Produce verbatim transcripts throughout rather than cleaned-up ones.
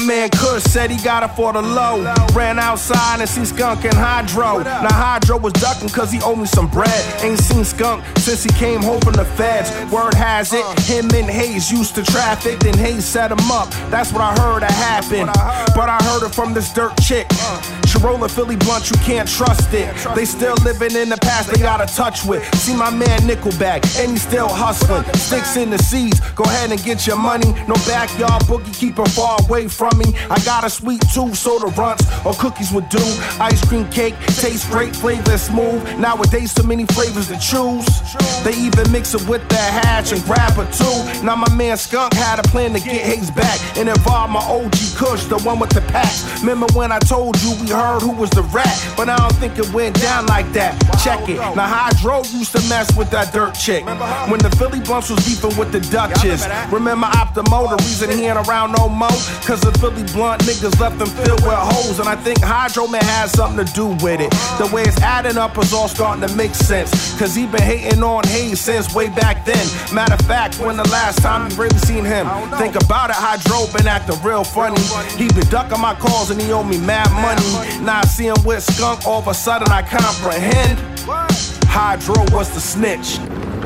man Kush said he got it for the low. Ran outside and seen Skunk and Hydro. Now Hydro was ducking cause he owed me some bread. Ain't seen Skunk since he came home from the feds. Word has it, him and Hayes used to traffic. Then Hayes set him up, that's what I heard that happened. But I heard it from this dirt chick. She roll a Philly blunt, you can't trust it. They still living in the past, they got a touch with. See my man Nickelback, and he's still hustling. Sticks in the seeds, go ahead and get your money. No backyard boogie, keep her far away from me. I got a sweet tooth, soda runts or cookies would do. Ice cream cake, tastes great, flavor smooth. Nowadays so many flavors to choose. They even mix it with the hash and grab a two. Now my man Skunk had a plan to get Hayes back and involve my O G Kush, the one with the packs. Remember when I told you we heard who was the rat? But I don't think it went down like that. Check it. Now Hydro used to mess with that dirt chick when the Philly Blunts was beefing with the Duchess. Remember Optimo, the reason he ain't around no more? Cause the Philly Blunt niggas left them filled with hoes. And I think Hydro Man has something to do with it. The way it's adding up is all starting to make sense. Cause he been hating on Hayes since way back then. Matter of fact, when the last time you really seen him? Think about it, Hydro been acting real funny. He been ducking my calls and he owe me mad money. Now I see him with Skunk, all of a sudden I comprehend. Hydro was the snitch.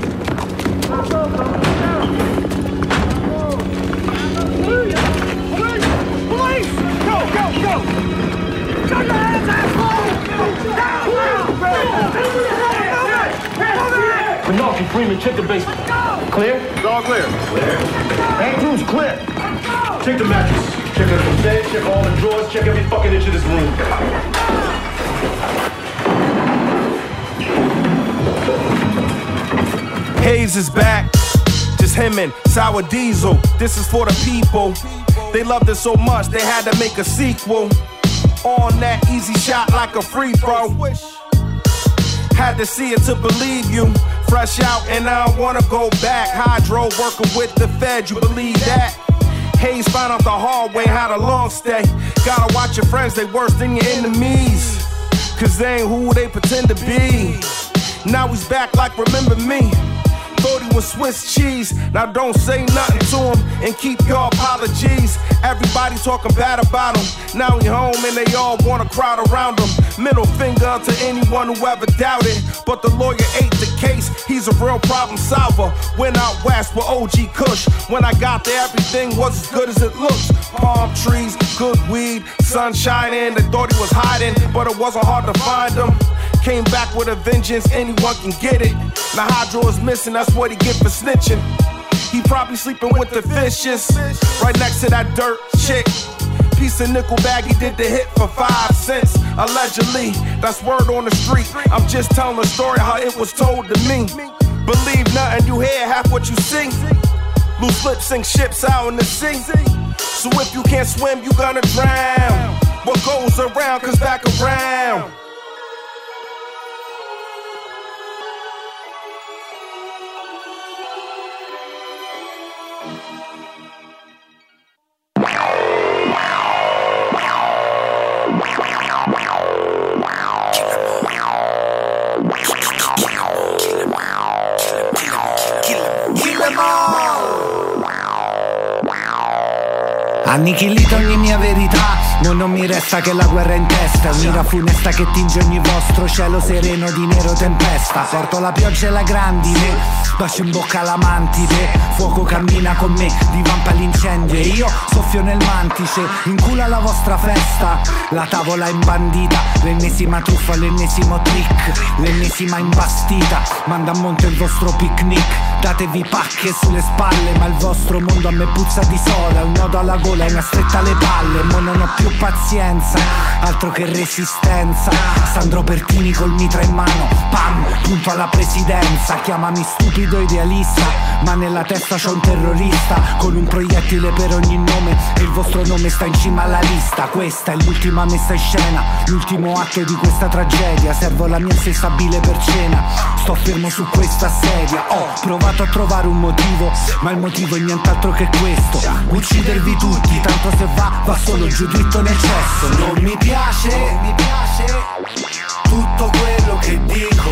Police! Go, go, go! Shut your hands, asshole! Down! Minardi, Freeman, check the basement. Clear? It's all clear. Clear. Andrews, clear. Check the mattress. Check every bed, check all the drawers, check every fucking inch of this room. Hayes is back. Just him and Sour Diesel. This is for the people. They loved it so much they had to make a sequel. On that easy shot like a free throw. Had to see it to believe you. Fresh out and I don't wanna go back. Hydro working with the Fed, you believe that? Hayes found out the hard way, had a long stay. Gotta watch your friends, they worse than your enemies. Cause they ain't who they pretend to be. Now he's back like remember me. Thought he was Swiss cheese. Now don't say nothing to him and keep your apologies. Everybody talking bad about him. Now he home and they all wanna crowd around him. Middle finger to anyone who ever doubted. But the lawyer ate the case. He's a real problem solver. Went out west with O G Kush. When I got there, everything was as good as it looks. Palm trees, good weed, sun shining. They thought he was hiding, but it wasn't hard to find him. Came back with a vengeance, anyone can get it. Now Hydro is missing, that's what he get for snitching. He probably sleeping with the fishes, right next to that dirt chick. Piece of Nickelback, he did the hit for five cents. Allegedly, that's word on the street. I'm just telling the story how it was told to me. Believe nothing you hear, half what you see. Loose lips sink ships out in the sea. So if you can't swim, you gonna drown. What goes around comes back around. Annichilita ogni mia verità, no, non mi resta che la guerra in testa. Un'ira funesta che tinge ogni vostro cielo sereno di nero tempesta. Porto la pioggia e la grandine, bacio in bocca la mantide. Fuoco cammina con me, divampa l'incendio e io soffio nel mantice. Incula la vostra festa, la tavola imbandita. L'ennesima truffa, l'ennesimo trick, l'ennesima imbastita. Manda a monte il vostro picnic, datevi pacche sulle spalle. Ma il vostro mondo a me puzza di soda. Un nodo alla gola e una stretta alle palle. Mo non ho più pazienza, altro che resistenza. Sandro Pertini col mitra in mano, pam, punto alla presidenza. Chiamami stupido idealista, ma nella testa c'ho un terrorista con un proiettile per ogni nome e il vostro nome sta in cima alla lista. Questa è l'ultima messa in scena, l'ultimo atto di questa tragedia. Servo la mia se stabile per cena, sto fermo su questa sedia. Ho provato a trovare un motivo, ma il motivo è nient'altro che questo: uccidervi tutti, tanto se va, va solo giù dritto nel cesso. Non mi piace, non mi piace tutto quello che dico.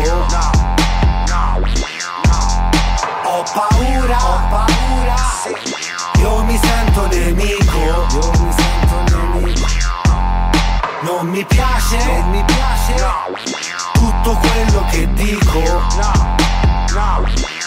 Ho paura, ho paura. Io mi sento nemico, io mi sento nemico. piace, non mi piace tutto quello che dico. No, no.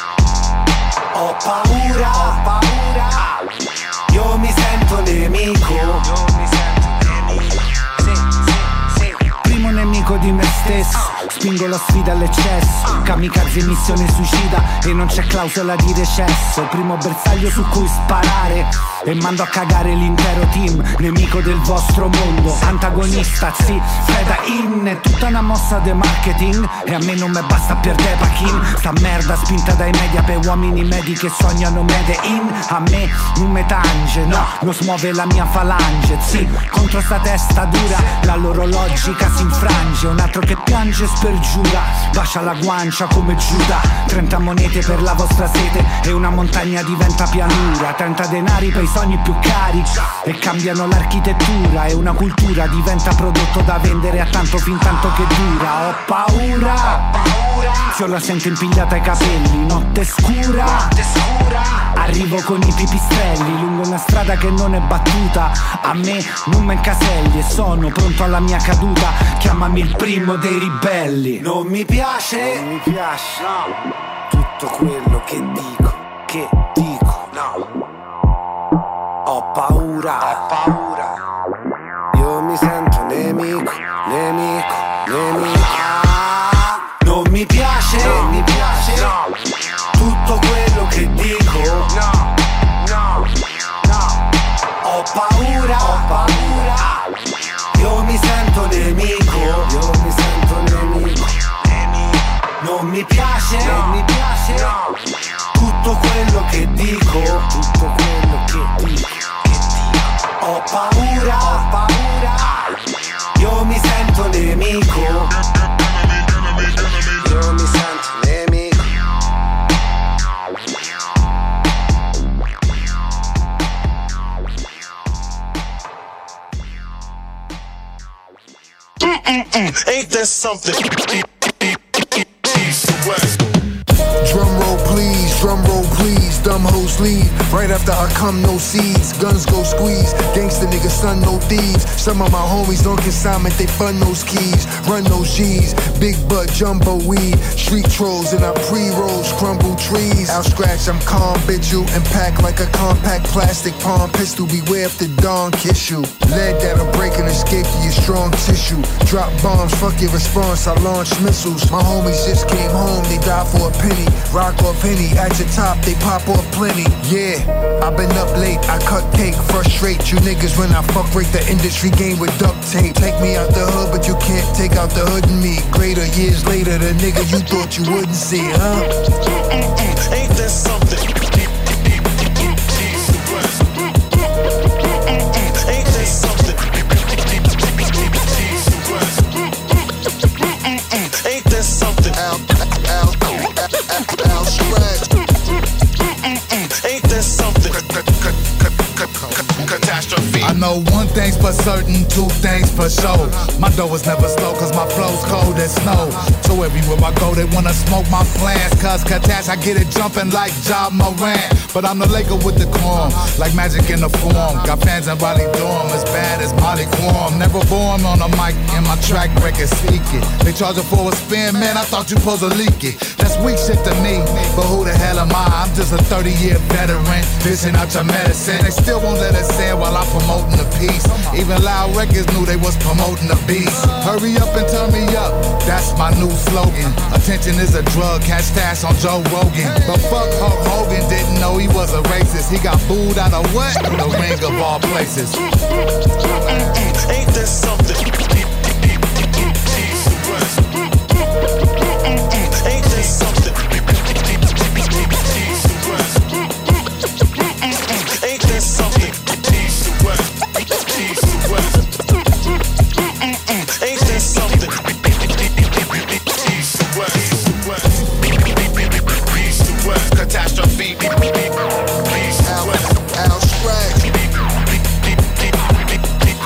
Ho paura, ho paura. Io mi sento nemico. Io mi sento nemico. Sì, sì, sì. Primo nemico di me stesso. Spingo la sfida all'eccesso. Kamikaze missione suicida e non c'è clausola di recesso. Primo bersaglio su cui sparare e mando a cagare l'intero team. Nemico del vostro mondo, antagonista, sì, feda in. È tutta una mossa de marketing e a me non me basta perdere Pachin. Sta merda spinta dai media per uomini medi che sognano mede in. A me non me tange, no, non smuove la mia falange. Sì, contro sta testa dura la loro logica si infrange. Un altro che piange spergiura, bacia la guancia come Giuda. Trenta monete per la vostra sete e una montagna diventa pianura. Trenta denari per i sogni più cari e cambiano l'architettura. E una cultura diventa prodotto da vendere a tanto fin tanto che dura. Ho paura, se la sento impigliata ai capelli. Notte scura, arrivo con i pipistrelli lungo una strada che non è battuta. A me non me incaselli e sono pronto alla mia caduta. Chiamami il primo dei ribelli. Non mi piace, non mi piace tutto quello che dico, che dico, no. Ho paura, ho paura. Io mi sento nemico, nemico, nemico. Non mi piace, non mi piace tutto quello che dico. No, no, no. Ho paura, ho paura. Io mi sento nemico, io mi sento nemico. Non mi piace, non mi piace tutto quello che dico, tutto quello che dico. Ho paura, ho paura. Io mi sento nemico. Io mi sento nemico. Mm-mm-mm. Ain't that something? Drum roll please, drum roll please, dumb hoes leave. Right after I come, no seeds, guns go squeeze. Gangsta niggas, son, no thieves. Some of my homies on consignment, they fund those keys, run those G's. Big butt, jumbo weed, street trolls and our pre-rolls, crumble trees. I'll scratch, I'm calm, bitch you, and pack like a compact plastic palm pistol. Beware if the dawn kiss you. Lead that'll break and escape to your strong tissue. Drop bombs, fuck your response, I launch missiles. My homies just came home, they died for a penny. Rock off Henny, at your top, they pop off plenty. Yeah, I've been up late, I cut cake, frustrate you niggas when I fuck break the industry game with duct tape. Take me out the hood, but you can't take out the hood in me. Greater years later, the nigga you thought you wouldn't see, huh? Ain't that something? Ain't that something? Ain't that something? Al, Al, Al, Al Scratch. Ain't that something? Catastrophe. I know one thing's for certain, two things for sure. My dough is never slow, cause my flow's cold as snow. So everywhere I go, they wanna smoke my plans. Cause Katash, I get it jumping like Ja Morant. But I'm the Laker with the corn, like magic in the form. Got fans in Raleigh Durham, as bad as Molly Quorum. Never born on a mic, and my track record speak it. They charge it for a spin, man, I thought you supposed to leak it. That's weak shit to me, but who the hell am I? I'm just a thirty year veteran, dishing out your medicine. They still won't let us in while I'm promoting the peace. Even Loud Records knew they was promoting the beast. Hurry up and turn me up, that's my new slogan. Attention is a drug, catch stats on Joe Rogan. But fuck Hulk Hogan, didn't know he was a racist. He got booed out of what? The ring of all places. Ain't that something? Ain't that something? Ain't that something? Ain't that something? Catastrophe. Al, Al Scratch.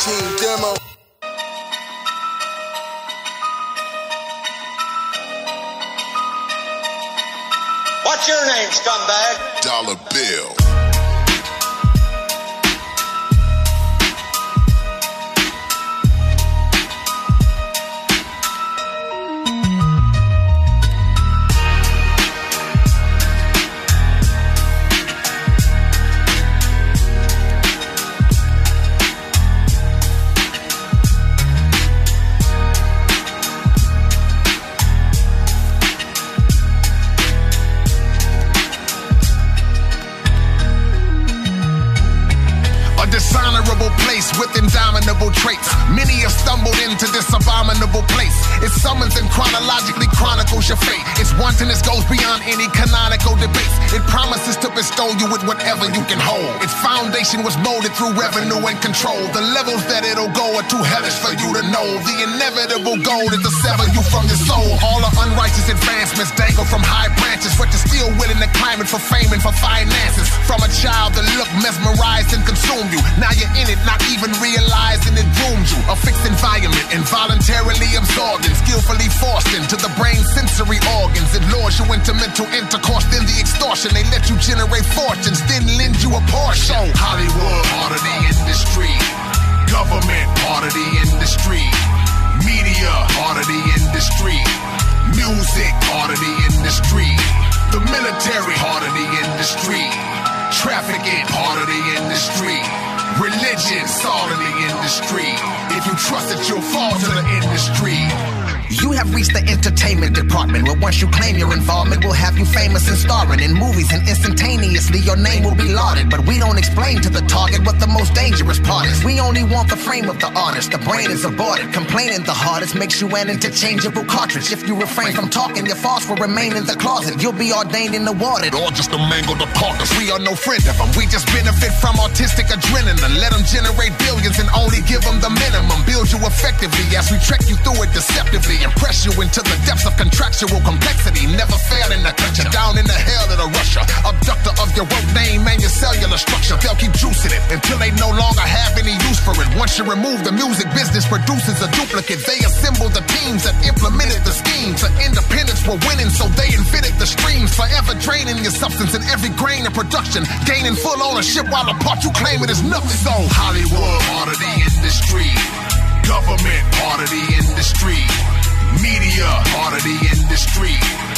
Team Demo. What's your name, scumbag? Dollar Bill. With indomitable traits, many have stumbled into this abominable place. It summons and chronologically chronicles your fate. Its wantonness goes beyond any canonical debates. It promises to bestow you with whatever you can hold. Its foundation was molded through revenue and control. The levels that it'll go are too hellish for you to know. The inevitable goal is to sever you from your soul. All the unrighteous advancements dangle from high branches, but you're still willing to climb it for fame and for finances. From a child that looked mesmerized and consumed you, now you're in it, not even realizing it doomed you. A fixed environment, involuntarily absorbed and skillfully forced into the brain's sensory organs. It lures you into mental intercourse, then the extortion. They let you generate fortunes, then lend you a portion. Hollywood, part of the industry. Government, part of the industry. Media, part of the industry. Music, part of the industry. The military, part of the industry. Trafficking, part of the industry. Religion, all in the industry. If you trust it, you'll fall to the industry. You have reached the entertainment department, where once you claim your involvement, we'll have you famous and starring in movies, and instantaneously your name will be lauded. But we don't explain to the target what the most dangerous part is. We only want the frame of the artist. The brain is aborted. Complaining the hardest makes you an interchangeable cartridge. If you refrain from talking, your thoughts will remain in the closet. You'll be ordained and awarded, or just a mangled the carcass. We are no friend of them. We just benefit from artistic adrenaline. Let them generate billions and only give them the minimum. Build you effectively as we trek you through it deceptively. Impress you into the depths of contractual complexity. Never failing to cut you down in the hell of the Russia. Abductor of your work name and your cellular structure. They'll keep juicing it until they no longer have any use for it. Once you remove the music business produces a duplicate. They assemble the teams that implemented the schemes. The independents were winning, so they invented the streams. Forever draining your substance in every grain of production. Gaining full ownership while the part you claim it is nothing. So Hollywood, part of the industry. Government, part of the industry. Media, part of the industry.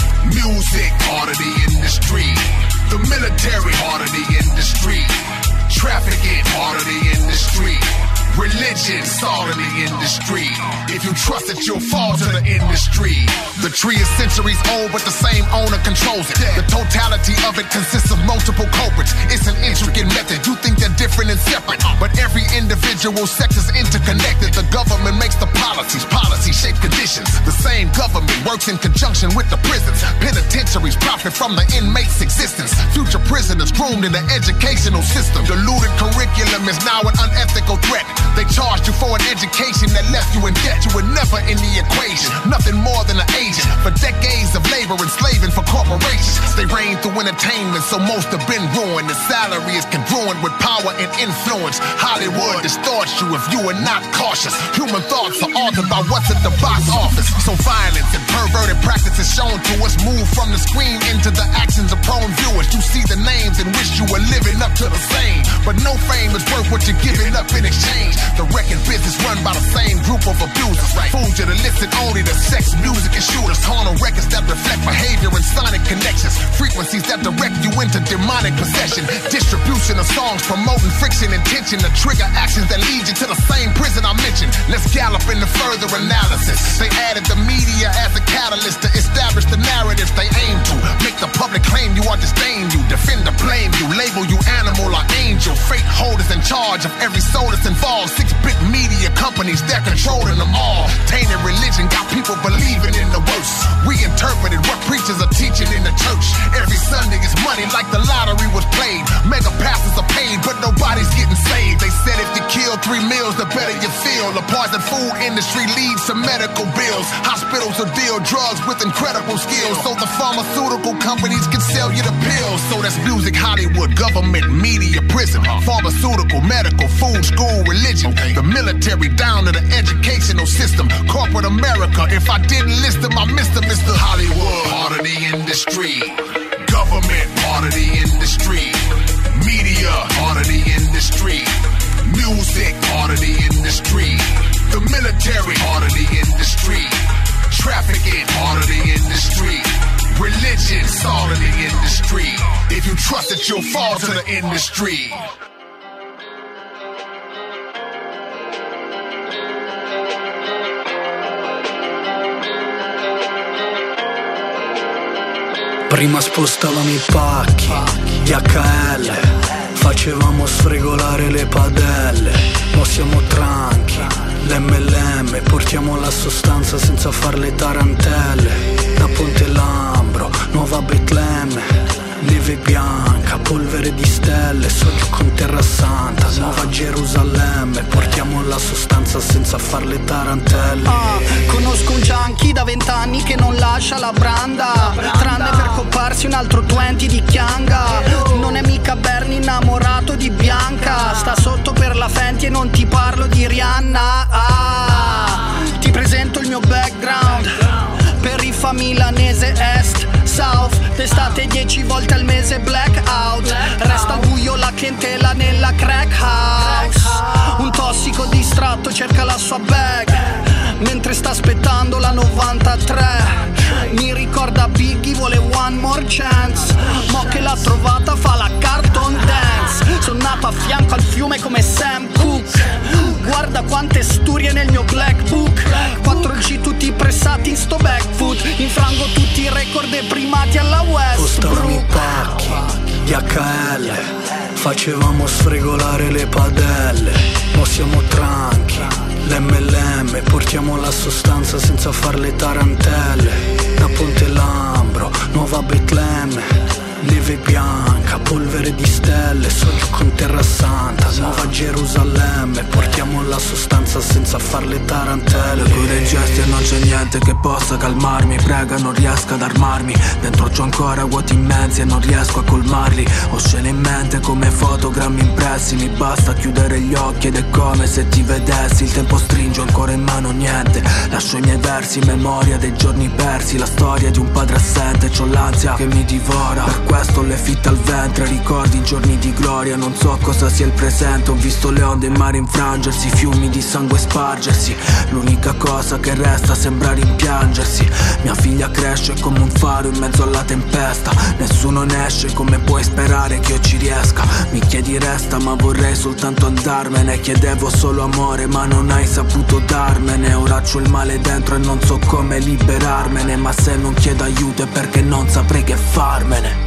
Music, part of the industry. The military, part of the industry. Trafficking, part of the industry. Religion, all in the industry. If you trust it, you'll fall to the industry. The tree is centuries old, but the same owner controls it. The totality of it consists of multiple culprits. It's an intricate method. You think they're different and separate, but every individual sector's interconnected. The government makes the policies. Policies shape conditions. The same government works in conjunction with the prisons. Penitentiaries profit from the inmates' existence. Future prisoners groomed in the educational system. Diluted curriculum is now an unethical threat. They charged you for an education that left you in debt. You were never in the equation, nothing more than an agent. For decades of labor enslaving for corporations. They reign through entertainment, so most have been ruined. The salary is congruent with power and influence. Hollywood distorts you if you are not cautious. Human thoughts are altered by what's at the box office. So violence and perverted practices shown to us move from the screen into the actions of prone viewers. You see the names and wish you were living up to the same. But no fame is worth what you're giving up in exchange. The record business run by the same group of abusers. Right. Fools you to listen only to sex, music, and shooters. Horn records that reflect behavior and sonic connections. Frequencies that direct you into demonic possession. Distribution of songs promoting friction and tension to trigger actions that lead you to the same prison I mentioned. Let's gallop into further analysis. They added the media as a catalyst to establish the narratives they aim to. Make the public claim you are disdain you. Defend or blame you. Label you animal or angel. Fate holders in charge of every soul that's involved. Six big media companies, they're controlling them all. Tainted religion got people believing in the worst. Reinterpreted what preachers are teaching in the church. Every Sunday is money like the lottery was played. Mega pastors are paid, but but nobody's getting saved. They said if you kill three meals, the better you feel. The poison food industry leads to medical bills. Hospitals will deal drugs with incredible skills, so the pharmaceutical companies can sell you the pills. So that's music, Hollywood, government, media, prison, pharmaceutical, medical, food, school, religion, the military, down to the educational system, corporate America. If I didn't list them, I missed them. It's the Hollywood part of the industry, government part of the industry, media part of the industry, music part of the industry, the military part of the industry, trafficking part of the industry, religion's all of the industry. If you trust it, you'll fall to the industry. Prima spostavamo i pacchi, D H L, facevamo sfregolare le padelle. Mo siamo tranchi, l'M L M, portiamo la sostanza senza far le tarantelle. Da Ponte Lambro, Nuova Betlemme, neve bianca, polvere di stelle, sogno con Terra Santa, Nuova Gerusalemme, portiamo la sostanza senza far le tarantelle. Ah, conosco un junkie da vent'anni che non lascia la branda, tranne per copparsi un altro venti di Chianga. Non è mica Bernie innamorato di Bianca, sta sotto per la Fenty e non ti parlo di Rihanna. Ah, ti presento il mio background, per i fa milanese est, south, d'estate dieci volte al mese blackout, resta al buio la clientela nella crack house. Un tossico distratto cerca la sua bag, mentre sta aspettando la novantatré. Mi ricorda Biggie, vuole one more chance, mo che l'ha trovata fa la carton dance. Sono nato a fianco al fiume come Sam Cooke, guarda quante sturie nel mio black book, quattro G tutti pressati in sto back foot, infrango tutti i record dei primati alla Spostavamo i Westbrook. pacchi, D H L, facevamo sfregolare le padelle. Mo siamo tranchi, l'M L M, portiamo la sostanza senza far le tarantelle. Da Ponte Lambro, Nuova Betlemme, neve bianca, polvere di stelle, sogno con Terra Santa, Nuova Gerusalemme, portiamo la sostanza senza far le tarantelle. Le cure e gesti e non c'è niente che possa calmarmi, prega non riesco ad armarmi, dentro c'ho ancora vuoti immensi e non riesco a colmarli. Ho scene in mente come fotogrammi impressi, mi basta chiudere gli occhi ed è come se ti vedessi. Il tempo stringe, ancora in mano niente, lascio i miei versi, memoria dei giorni persi, la storia di un padre assente, c'ho l'ansia che mi divora. Per questo le fitte al ventre, ricordi i giorni di gloria, non so cosa sia il presente. Ho visto le onde in mare infrangersi, fiumi di sangue spargersi, l'unica cosa che resta sembra rimpiangersi. Mia figlia cresce come un faro in mezzo alla tempesta, nessuno ne esce, come puoi sperare che io ci riesca? Mi chiedi resta ma vorrei soltanto andarmene, chiedevo solo amore ma non hai saputo darmene. Ora c'ho il male dentro e non so come liberarmene, ma se non chiedo aiuto è perché non saprei che farmene.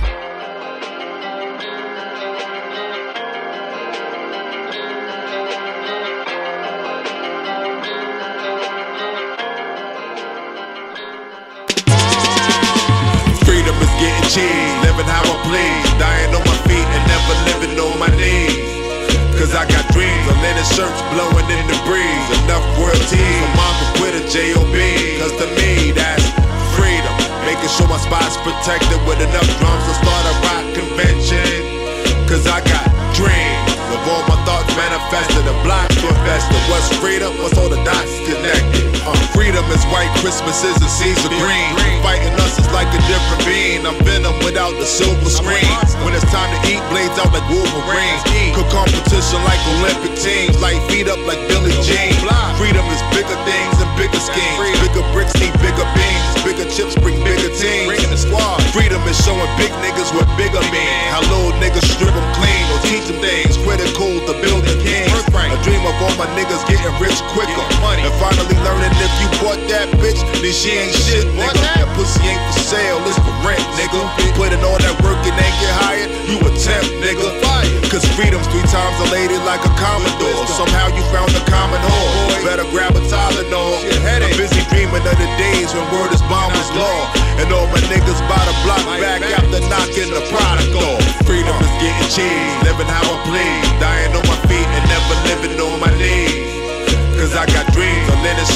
Living how I please, dying on my feet and never living on my knees. Cause I got dreams of linen shirts blowing in the breeze. Enough royalties for mom to quit a J O B. Cause to me that's freedom, making sure my spot's protected with enough drums to start a rock convention. Cause I got dreams of all my thoughts manifested, a block to invest in. What's freedom? What's all the dots connected? Uh, freedom is white, Christmas is the seeds of green. Fighting us is like a different being. I'm venom without the silver screen. When it's time to eat, blades out like Wolverine. Cook competition like Olympic teams, like feet up like Billie Jean. Freedom is bigger things and bigger schemes. Bigger bricks need bigger beams. Bigger chips bring bigger teams. Freedom is showing big niggas what bigger mean. How little niggas strip them clean or teach them things critical to build a king. A dream of all my niggas getting rich quicker. And finally learning if you bought that bitch, then she ain't shit, nigga. That pussy ain't for sale, it's for rent, nigga. Put in all that work and ain't get hired, you a temp, nigga. Cause freedom's three times a lady like a Commodore. Somehow you found the common whore. Better grab a Tylenol. I'm busy dreaming of the days when word is bomb was law. And all my niggas by the block back after knocking the product off. Freedom is getting cheese, living how I please.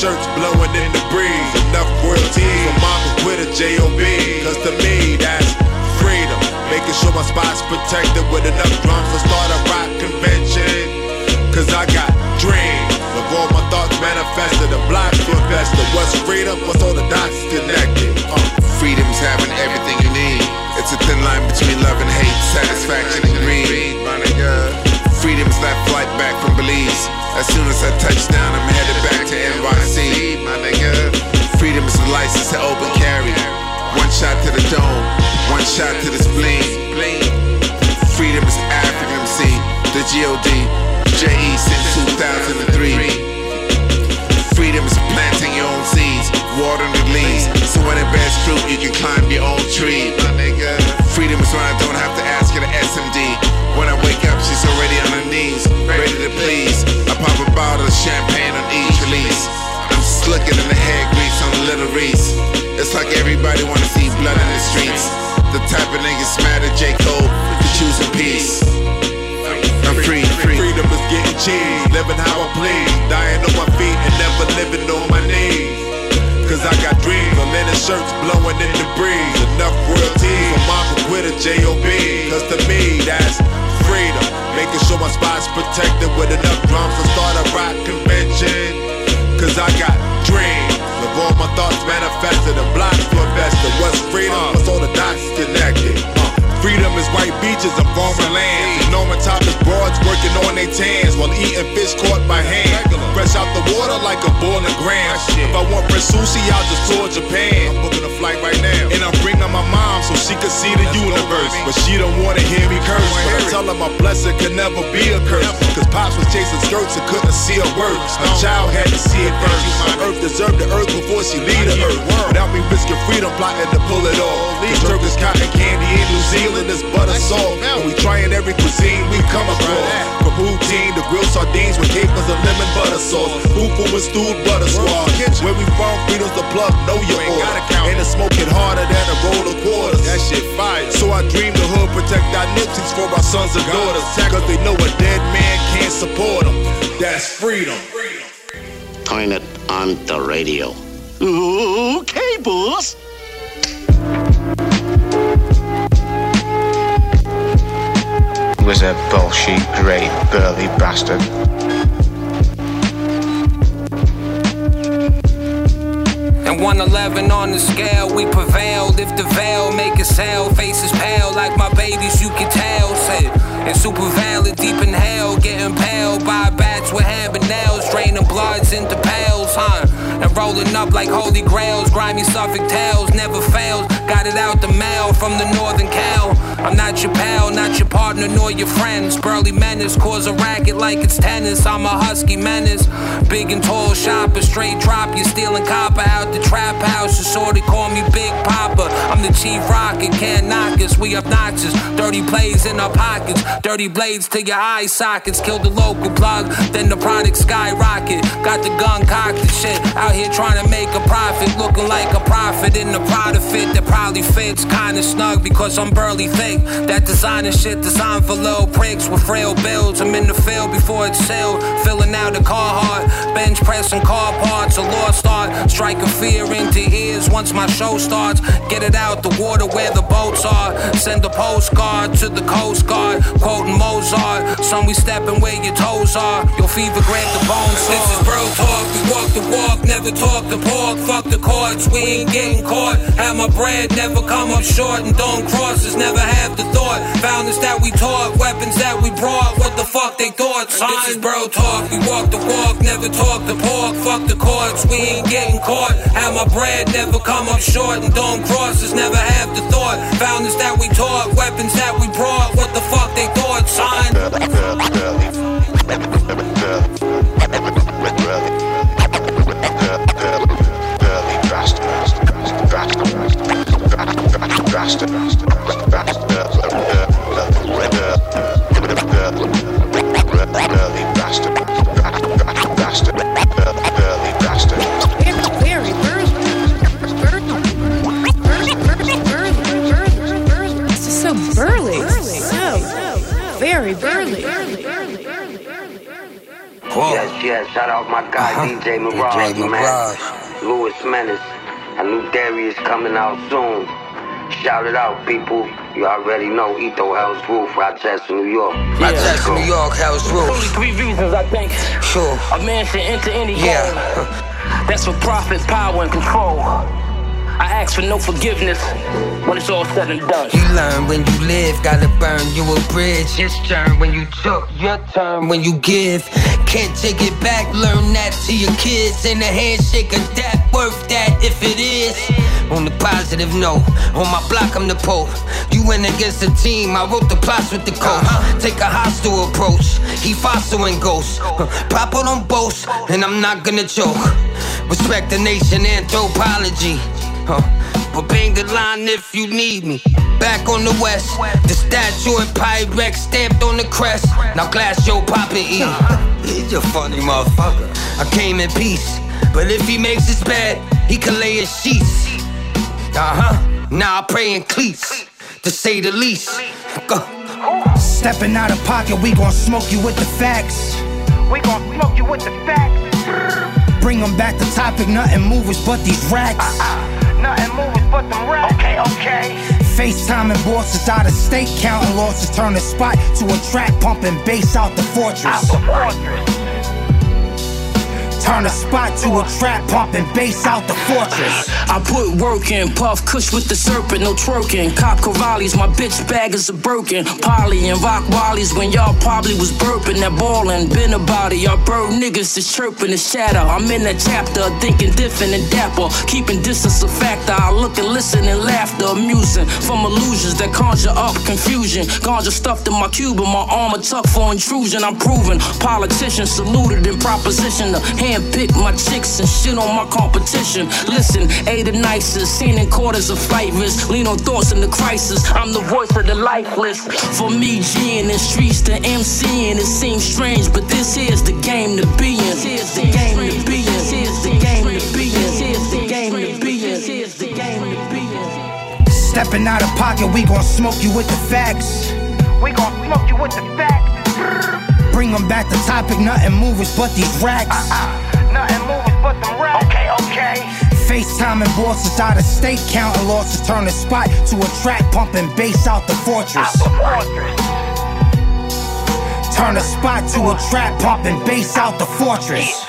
shirts blowing in the breeze. Enough royalties for mama with a J O B. Cause to me, that's freedom. Making sure my spot's protected with enough drums to start a rock convention. Cause I got dreams of all my thoughts manifested. The block to invested. What's freedom? What's all the dots connected? Uh. Freedom's having everything you need. It's a thin line between love and hate, satisfaction and greed. Freedom's that flight back from Belize. As soon as I touch down, I'm headed back to N Y C. Freedom is the license to open carry. One shot to the dome, one shot to the spleen. Freedom is African M C, the G O D, J E since two thousand three. Freedom is planting your own seeds, watering the leaves, so when it bears fruit, you can climb your own tree. Freedom is when I don't have to ask her to S M D. When I wake up, she's already on her knees, ready to please. I pop a bottle of champagne on each release. I'm slicking in the hair grease on the little Reese. It's like everybody wanna see blood in the streets. The type of niggas mad at J. Cole for choosing peace. I'm free, free. Freedom is getting cheese, living how I please. Dying on my feet and never living on my knees. Cause I got dreams of linen shirts blowing in the breeze. Enough royalties for mama with a J O B. Cause to me, that's freedom. Making sure my spot's protected with enough drums to start a rock convention. Cause I got dreams of all my thoughts manifested and blocks to invested. What's freedom? What's all the dots connected? Uh. Freedom is white beaches and foreign lands. Norman topless broads working on their tans while eating fish caught by hand. Fresh out the water like a boiling gram. If I want fresh sushi, I'll just tour Japan. I'm booking a flight right now, and I'm bringing my mom so she can see the universe. But she don't wanna hear me curse. But I tell her my blessing can never be a curse. Cause pops was chasing skirts and couldn't see a word. A child had to see it first. Earth deserved the earth before she leave the earth. Without me risking freedom, plotting to pull it off. These turkeys, cotton candy in New Zealand is butter salt. And we trying every cuisine we come across. From poutine to grilled sardines with capers and lemon butter sauce. Fufu and stewed butter squash. Where we from, freedom's the plug, know your order. And it's smoking harder than a roll of quarters. That shit fire. So I dream the hood protect our nipsies for our sons and daughters. Cause they know a dead man can't support them. That's freedom. Turn it on the radio. Okay, boss. Was a bullshit, great, burly bastard. And one eleven on the scale, we prevailed. If the veil make us hell, faces pale like my babies, you can tell. Said, and super valid, deep in hell, getting pale by bats with hammer nails, draining bloods into pails, huh? And rolling up like holy grails, grimy Suffolk tales, never fails. Got it out the mail from the northern Cal. I'm not your pal, not your partner, nor your friends. Burly menace, cause a racket like it's tennis. I'm a husky menace, big and tall shopper, straight drop. You stealing copper out the trap house. You sorta call me Big Papa. I'm the chief rocket, can't knock us. We obnoxious, dirty plays in our pockets. Dirty blades to your eye sockets. Kill the local plug, then the product skyrocket. Got the gun cocked and shit. Out here trying to make a profit, looking like a prophet in the Prada fit that probably fits kinda snug because I'm burly thick. That designer shit designed for little pricks with frail builds. I'm in the field before it's sealed, filling out a car hard, bench pressing car parts, a lost art, striking fear into ears once my show starts. Get it out the water where the boats are. Send a postcard to the Coast Guard, quoting Mozart. Son, we stepping where your toes are. Your fever grab the bones. This is bro talk. We walk the walk, never talk the pork. Fuck the cards, we ain't getting caught. Have my bread, never come up short, and don't cross us, never have the thought. Founders that we taught, weapons that we brought. What the fuck they thought, son? This is bro talk. We walk the walk, never talk the pork. Fuck the cards, we ain't getting caught. Have my bread, never come up short, and don't cross us, never have the thought. Founders that we taught, weapons that we brought. What the fuck they thought, son? Very burly. Whoa. Yeah, shout out my guy uh-huh. D J Mirage, man. Mirage. Louis Menace. I knew Darius coming out soon. Shout it out, people. You already know Etho Hell's Roof, Rochester, New York. Yeah. Rochester, New York, Hell's Roof. Only three reasons, I think. Sure. A man should enter any yeah. home. That's for profit, power, and control. I ask for no forgiveness when it's all said and done. You learn when you live, gotta burn you a bridge. It's turn when you took, your turn when you give. Can't take it back, learn that to your kids. And a handshake of that, worth that if it is. On the positive note, on my block I'm the Pope. You went against the team, I wrote the plots with the coach. uh-huh. Take a hostile approach, he fossil and ghost. Pop on them boast, and I'm not gonna choke. Respect the nation, anthropology. Huh. But bang the line if you need me. Back on the west, the statue and Pyrex stamped on the crest. Now glass yo poppin' E. He's a funny motherfucker. I came in peace, but if he makes his bed, he can lay his sheets. Uh-huh. Now I pray in cleats, to say the least. Go. Stepping out of pocket, we gon' smoke you with the facts. We gon' smoke you with the facts. Bring them back to topic, nothing movers but these racks. Uh-uh. Nothing movers but them racks. Okay, okay. FaceTime and bosses out of state, counting losses, turn the spot to a track, pumping bass out the fortress. Out the fortress. Turn the spot to a trap, pumping bass out the fortress. I put work in, puff kush with the serpent, no twerking. Cop Cavalli's, my bitch bag is a broken. Polly and rock wallies when y'all probably was burping that ballin'. Been about it, y'all bird niggas is chirping the shadow. I'm in that chapter, thinking different and dapper. Keeping distance a factor, I look and listen and laughter amusing. From illusions that conjure up confusion. Ganja stuffed in my cube and my armor tucked for intrusion. I'm proving politicians saluted in proposition to hand pick my chicks and shit on my competition. Listen, A the nicest, seen in quarters of flight risk. Lean on thoughts in the crisis. I'm the voice of the lifeless. For me, G'ing in streets to MCing, it seems strange, but this here's the game to be in. Here's the game to be in. Here's the game to be in. Here's the game to be in. Here's the game to be in. Stepping out of pocket, we gon' smoke you with the facts. We gon' smoke you with the facts. Bring them back to topic, nothing movers but these racks. Uh-uh. Nothing movers but them racks. Okay, okay. FaceTime and bosses out of state, counting losses, turn the spot to a track, pumping bass out the fortress. Out the fortress. Turn the spot to a trap, pumping bass out the fortress.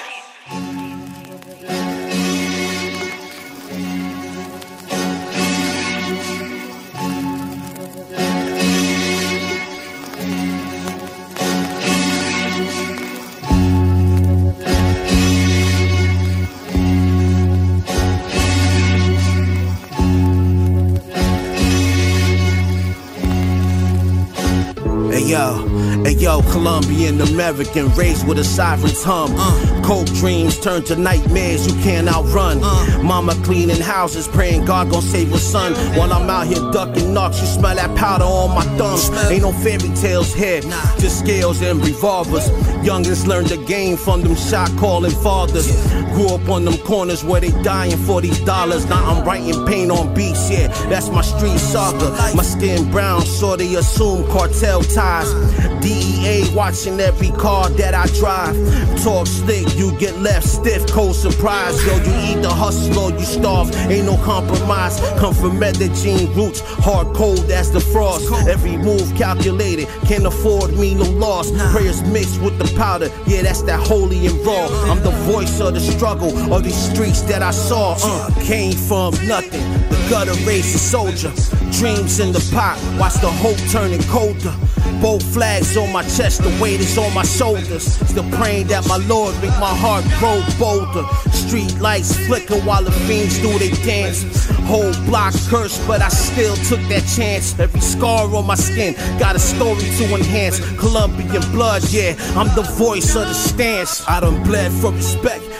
Yo, hey yo, Colombian American, raised with a sovereign's hum. Uh, Cold dreams turn to nightmares you can't outrun. Uh, Mama cleaning houses, praying God gon' save her son. While I'm out here ducking knocks, you smell that powder on my thumbs. Ain't no fairy tales here, just scales and revolvers. Youngins learned the game from them shot calling fathers. Grew up on them corners where they dying for these dollars. Now I'm writing paint on beats, yeah, that's my street soccer. My skin brown, so they assume cartel ties. D E A watching every car that I drive. Talk slick, you get left stiff, cold surprise. Yo, you either hustle or you starve, ain't no compromise. Come from Medellin roots, hard cold as the frost. Every move calculated, can't afford me no loss. Prayers mixed with the powder, yeah, that's that holy and raw. I'm the voice of the struggle, of these streets that I saw. uh, Came from nothing, the gutter raised a soldier. Dreams in the pot, watch the hope turning colder. Both flags on my chest, the weight is on my shoulders. Still praying that my Lord make my heart grow bolder. Street lights flicker while the fiends do they dance. Whole block cursed, but I still took that chance. Every scar on my skin got a story to enhance. Colombian blood, yeah, I'm the voice of the stance. I done bled for respect,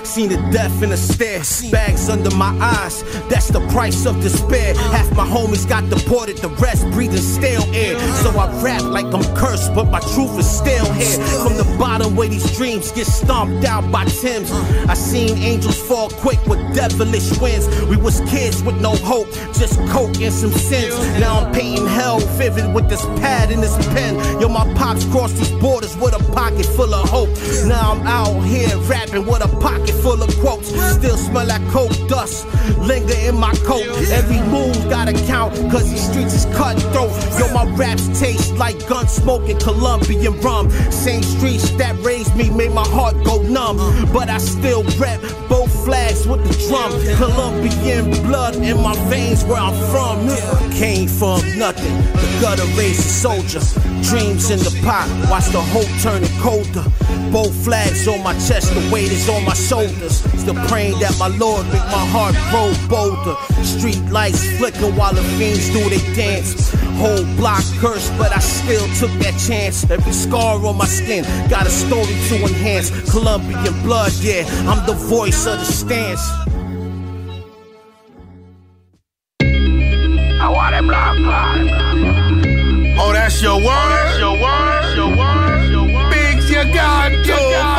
Seen the death in the stare, bags under my eyes. That's the price of despair. Half my homies got deported, the rest breathing stale air. So I rap like I'm cursed, but my truth is still here. From the bottom where these dreams get stomped out by Timbs. I seen angels fall quick with devilish winds. We was kids with no hope, just coke and some sins. Now I'm painting hell vivid with this pad and this pen. Yo, my pops crossed these borders with a pocket full of hope. Now I'm out here rapping with a pocket full of quotes. Still smell like coke dust, linger in my coat. Every move gotta count, cause these streets is cutthroat. Yo, my raps taste like gun smoke and Colombian rum. Same streets that raised me made my heart go numb. But I still rep both flags with the drum. Colombian blood in my veins where I'm from. Came from nothing, the gutter raised a soldier. Dreams in the pot, watch the hope turning colder. Both flags on my chest, the weight is on my shoulders. Still praying that my Lord make my heart grow bolder. Street lights flicker while the fiends do they dance. Whole block cursed, but I still took that chance. Every scar on my skin got a story to enhance. Colombian blood, yeah, I'm the voice of the stance. I want it block, oh, that's your word? Oh, that's your word? Your word? Your word? Bigs, you got to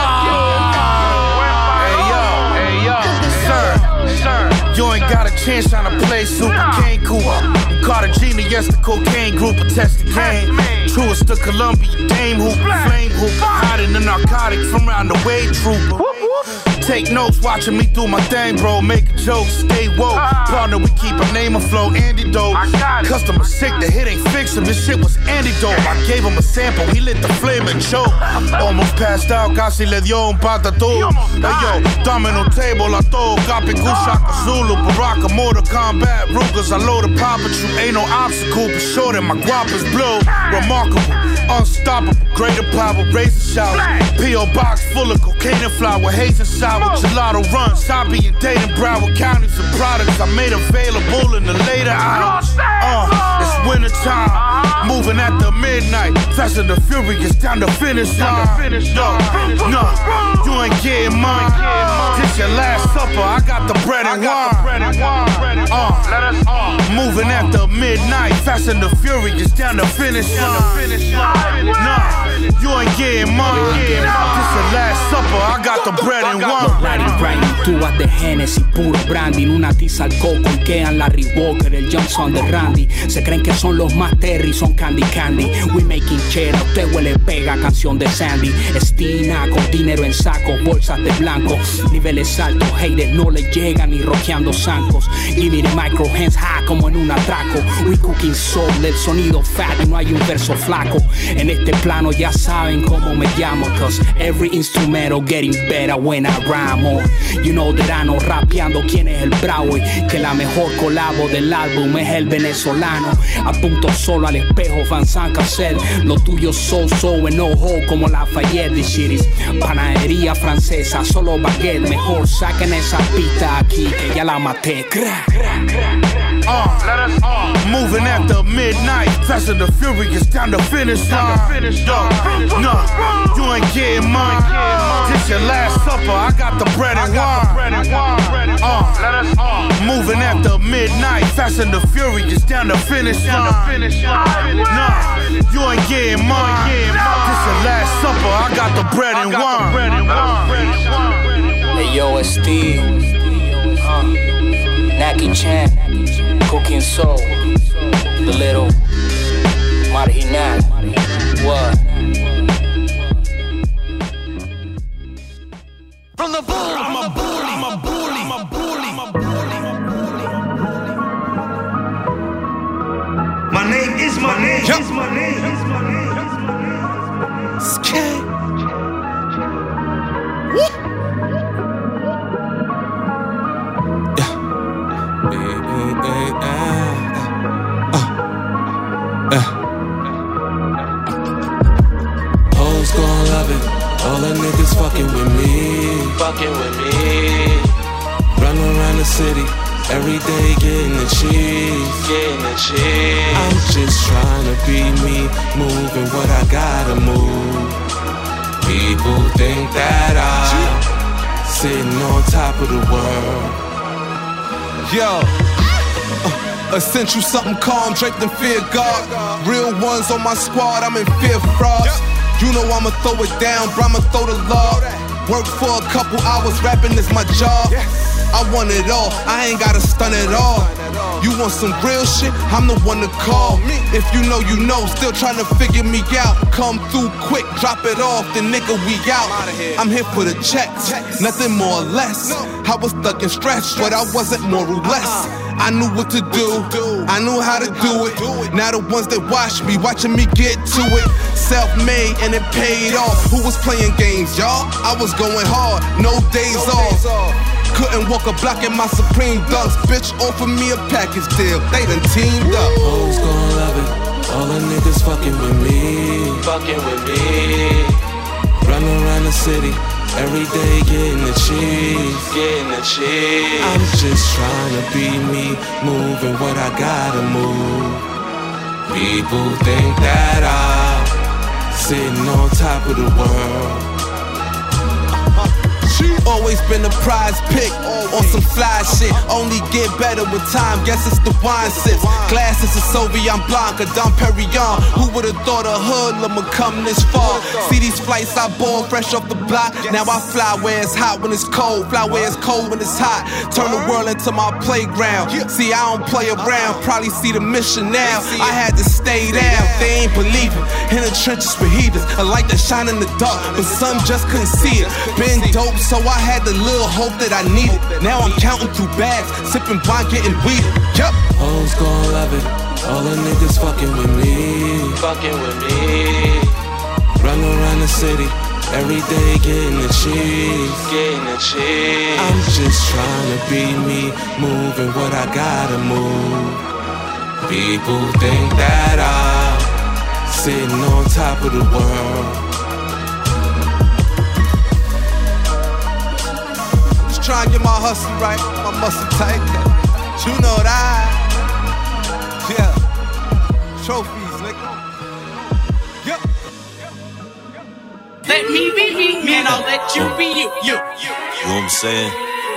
Hey, yo, hey, yo, sir, sir. You ain't got a chance trying to play Super King Cooper. Cartagena, yes, the cocaine group, a test the game. Truest to Columbia, Dame Hooper, Flame Hooper. Hiding the narcotics from round the way, Trooper. Take notes, watching me do my thing, bro. Make jokes, stay woke. Partner, we keep a name afloat, antidote. Customer sick, the hit ain't fix him. This shit was antidote. I gave him a sample, he lit the flame and choke. Almost passed out, casi le dio un patatú. Hey yo, domino table, I throw Gapiku, Shaka Zulu, Baraka, Mortal Kombat, Rugas. I load a papa true, ain't no obstacle, but short and my guap is blue. Remarkable, unstoppable, greater power, razor shower. P O box full of cocaine and flour, haze and sour. Gelato runs, I be in Dayton, Broward counties and products I made available in the later hours. Uh, it's winter time, moving at the midnight. Fast and the Furious down the finish line. No, no, you ain't getting mine. This your last supper, I got the bread and wine. Uh, moving at the midnight. Fast and the Furious down the finish line. No, you ain't getting mine. This your last supper, I got the bread and wine. Los Larry Bryan, tubas de Genesis, puro brandy. Una tiza al coco y quedan la Walker, el Johnson de Randy. Se creen que son los más Terry, son Candy Candy. We making chera, usted huele pega, canción de Sandy. Estina con dinero en sacos, bolsas de blanco. Niveles altos, haters no le llegan ni roqueando zancos. Give me the micro hands high como en un atraco. We cooking soul, el sonido fat y no hay un verso flaco. En este plano ya saben cómo me llamo, cause every instrumental getting better when I rhyme on. You know that I know rapeando quién es el bravo y que la mejor colabo del álbum es el venezolano. Apunto solo al espejo, Van San Cassel. Lo tuyo so so en ojo como Lafayette. This shit is panadería francesa, solo baguette. Mejor saquen esa pista aquí que ya la maté. Uh, uh, moving at the midnight, Fast and the Furious down the finish line. No, no, you ain't getting mine. This your last supper, I got the bread and wine. Uh, moving at the midnight, Fast and the Furious down the finish line. No, you ain't getting mine. This your last supper, I got the bread and wine. Hey yo, it's Steve, uh, Naki Chan, Cooking Soul, The Little Marginal. What? From the bull, I'm a bully, I'm a bully, I'm a bully, I'm a bully. My name is my name, yep. is my name, is my name, is my name. Skate. Yeah. Hey, hey, hey, uh, uh, uh. Hoes gon' love it. All the niggas fucking with me, fucking with me. Run around the city, every day getting the cheese, getting the cheese. I'm just trying to be me, moving what I gotta move. People think that I sitting on top of the world. Yo, uh, I sent you something calm, draped in fear, God. Real ones on my squad, I'm in fear frost. You know I'ma throw it down, bro, I'ma throw the law. Work for a couple hours, rapping is my job. I want it all, I ain't gotta stun at all. You want some real shit? I'm the one to call. If you know, you know, still trying to figure me out. Come through quick, drop it off, then nigga, we out. I'm here for the checks, nothing more or less. I was stuck and stressed, but I wasn't more or less. I knew what to do, I knew how to do it. Now the ones that watch me, watching me get to it. Self-made and it paid off. Who was playing games, y'all? I was going hard, no days off. Couldn't walk a block in my Supreme Dunks. Bitch offered me a package deal, they done teamed up. Hoes gon' love it, all the niggas fucking with me. Fucking with me. Run around the city, every day getting the cheese. Getting the cheese. I'm just trying to be me, moving what I gotta move. People think that I'm sitting on top of the world. Always been a prize pick, on some fly shit. Only get better with time, guess it's the wine sips. Glasses of Sauvignon Blanc, a Dom Perignon. Who would've thought a hoodlum would come this far? See these flights I board fresh off the block. Now I fly where it's hot when it's cold, fly where it's cold when it's hot. Turn the world into my playground. See, I don't play around, probably see the mission now. I had to stay down, they ain't believing. In the trenches with heaters, a light that shine in the dark, but some just couldn't see it. Been dope, so I had the little hope that I needed. Now I'm counting through bags, sipping wine, getting weeded. Yup. Hoes gon' love it, all the niggas fucking with me. Fucking with me. Run around the city, every day getting the cheese. Getting the cheese. I'm just trying to be me, moving what I gotta move. People think that I'm sitting on top of the world. Try and get my hustle right, my muscle tight. You know that. Yeah. Trophies, nigga. Yep. Let me be me, man, I'll let you be you. You, you, you. You know what I'm saying?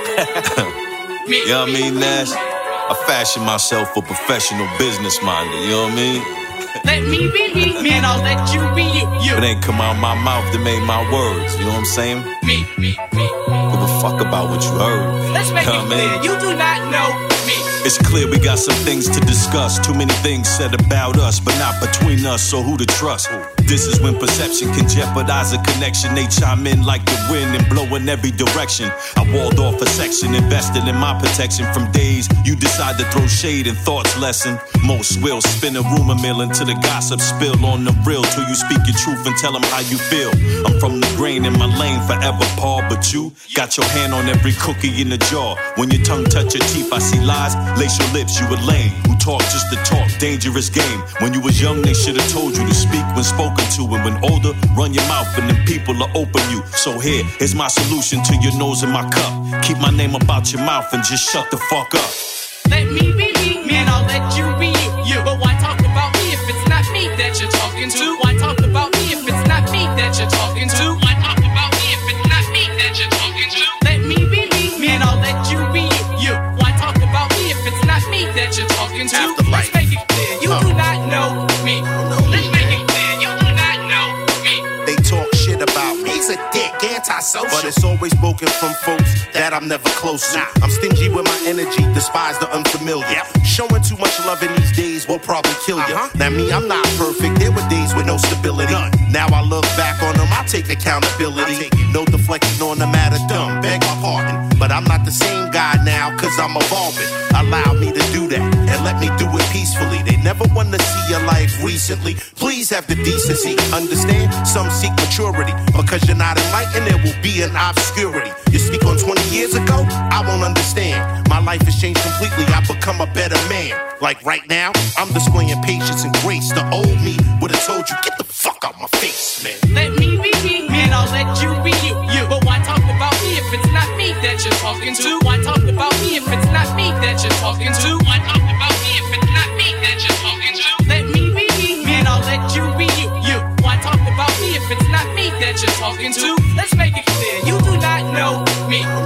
You know what I mean, Nash? I fashion myself for professional business minded, you know what I mean? Let me be me, man, I'll let you be you. You. It ain't come out my mouth that made my words, you know what I'm saying? Me, me, me. Give a fuck about what you heard. Let's make Come it clear, in. you do not know me. It's clear we got some things to discuss. Too many things said about us, but not between us, so who to trust? This is when perception can jeopardize a connection. They chime in like the wind and blow in every direction. I walled off a section, invested in my protection from days you decide to throw shade and thoughts lessen. Most will spin a rumor mill until the gossip spill on the real, till you speak your truth and tell them how you feel. I'm from the grain in my lane forever, Paul, but you got your hand on every cookie in the jar. When your tongue touch your teeth, I see lies. Lace your lips, you a lame who talk just to talk. Dangerous game. When you was young, they should've told you to speak when spoken to, and when older, run your mouth and then people will open you. So here is my solution to your nose in my cup. Keep my name about your mouth and just shut the fuck up. Let me be me, man, I'll let you be you. You. But why talk about me if it's not me that you're talking to? Why talk about me if it's not me that you're talking to? Why talk about me if it's not me that you're talking to? Let me be me, man, I'll let you be you. You. Why talk about me if it's not me that you're talking to? Let's make it clear, you uh. do not know me. Let's make it clear, you do not know me. They talk shit about me. He's a dick, antisocial. But it's always spoken from folks that I'm never close to. Nah. I'm stingy with my energy, despise the unfamiliar. Yep. Showing too much love in these days will probably kill you. Uh-huh. Now me, I'm not perfect. There were days with no stability. None. Now I look back on them, I take accountability. I take no deflection on the matter dumb, beg my pardon. But I'm not the same guy now, cause I'm evolving. Allow me to do that, and let me do it peacefully. They never want to see your life recently. Please have the decency, understand? Some seek maturity. Because you're not enlightened, there will be an obscurity. You speak on twenty years ago, I won't understand. My life has changed completely, I've become a better man. Like right now, I'm displaying patience and grace. The old me would've told you, get the fuck out my face, man. Let me be me, man, I'll let you be you. You. But why talk about me if it's not me that you're talking to? Why talk about me if it's not me that you're talking to? Why talk about me if it's not me that you're talking to? Let me be me, man, I'll let you be you. You. Why talk about me if it's not me that you're talking to? Let's make it clear, you do not know me.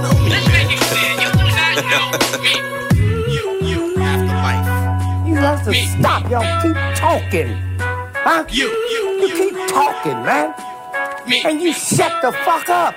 us to me, stop. Me, Y'all keep talking. Huh? You, you, you, you keep talking, man. Me, and you shut the fuck up.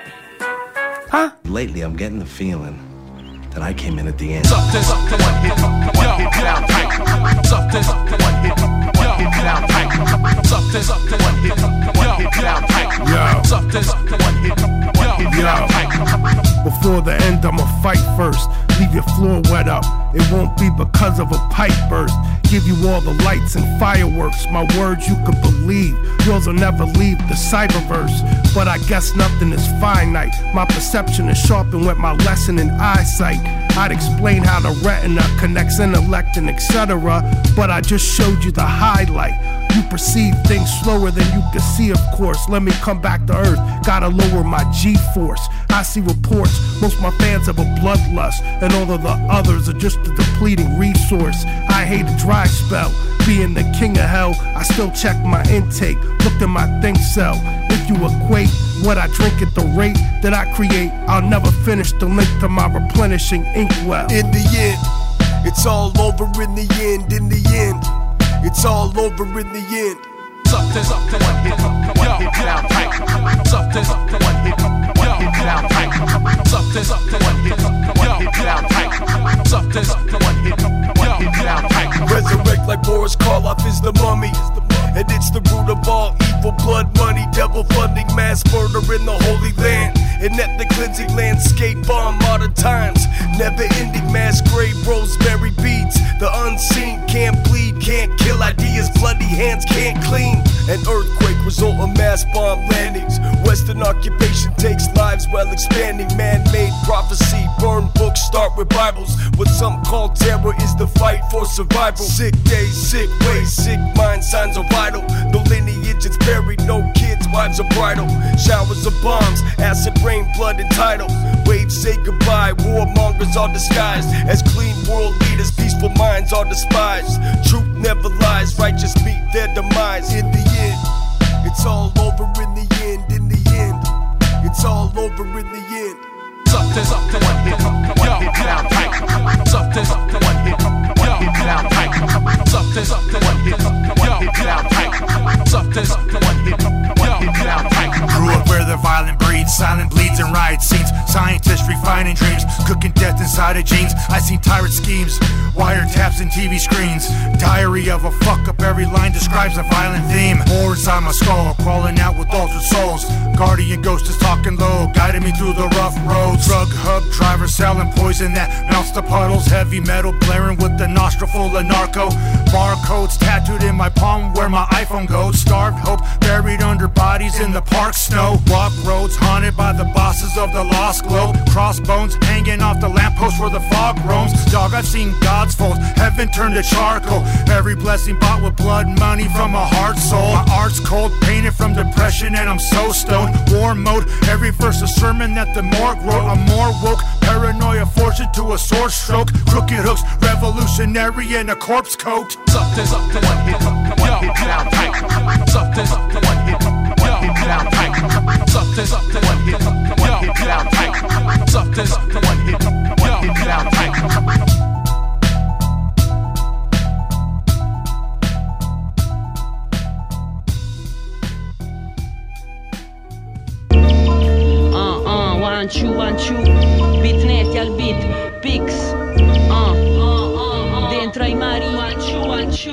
Huh? Lately, I'm getting the feeling that I came in at the end. Something, something, one hit, one hit, down tight. Something, something, one hit, one hit, down tight. Something, something, one hit, one hit, down tight. Yo. Something, something, one hit, one hit, down tight. Before the end, I'ma fight first. Leave your floor wet up. It won't be because of a pipe burst. Give you all the lights and fireworks. My words you could believe. Yours will never leave the cyberverse. But I guess nothing is finite. My perception is sharpened with my lesson in eyesight. I'd explain how the retina connects intellect and et cetera. But I just showed you the highlight. You perceive things slower than you can see, of course. Let me come back to earth. Gotta lower my G-force. I see reports. Most of my fans have a bloodlust, and all of the others are just a depleting resource. I hate a dry spell. Being the king of hell, I still check my intake. Look at my think cell. If you equate what I drink at the rate that I create, I'll never finish the link to my replenishing inkwell. In the end, it's all over in the end, in the end. It's all over in the end. Something, something, one hit, one hit, down tight. Something, something, one hit, one hit, down tight. Something, something, one hit, one hit, down tight. Something, something, one hit, one hit, down tight. Resurrect like Boris Karloff is the mummy. And it's the root of all evil, blood money, devil funding, mass murder in the Holy Land. An ethnic cleansing landscape on modern times. Never ending mass grave, rosemary beads. The unseen can't bleed, can't kill ideas, bloody hands can't clean. An earthquake result of mass bomb landings. Western occupation takes lives while expanding. Man-made prophecy, burn books, start with Bibles. What some call terror is the fight for survival. Sick days, sick ways, sick minds, signs are vital. No lineage, it's buried, no kids, wives are bridal. Showers of bombs, acid rain, blood and tidal. Waves say goodbye, warmongers are disguised as clean world leaders, peaceful minds are despised. Truth never lies, righteous meet their demise. In the end, it's all over in the end, in the end. It's all over in the end. Something, something, one hit, one hit, down tight. Something, something, one hit, one hit, down tight. Something, something, one hit, one hit, down tight. Something, something, one hit, one hit, down tight. Grew up where the violent breeds, silent bleeds and riot scenes. Scientists refining dreams, cooking death inside of jeans. I seen tyrant schemes, wiretaps and T V screens. Diary of a fuck up, every line describes a violent theme. More inside my skull, crawling out with altered souls. Guardian ghost is talking low, guiding me through the rough roads. Drug hub driver selling poison that melts the puddles. Heavy metal blaring with the nostril full of narco. Barcodes tattooed in my palm where my iPhone goes. Starved hope buried under bodies in the park snow. Walk roads haunted by the bosses of the lost globe. Crossbones hanging off the lamppost where the fog roams. Dog, I've seen God's fold, heaven turned to charcoal. Every blessing bought with blood money from a heart soul. My art's cold, painted from depression and I'm so stoned. War mode, every verse a sermon that the morgue wrote. I'm more woke, paranoia forced it to a sword stroke. Crooked hooks, revolutionary in a corpse coat. Something, something, one hit, one hit, down tight. Something, something, one hit, one hit, down tight. Something, something, one hit, one hit, down tight. Something, something, one hit, one hit, down tight. One, two, one, two, Bitnetti al beat, Pix, uh, uh, uh, uh. Dentro ai mari, one, two, one, two.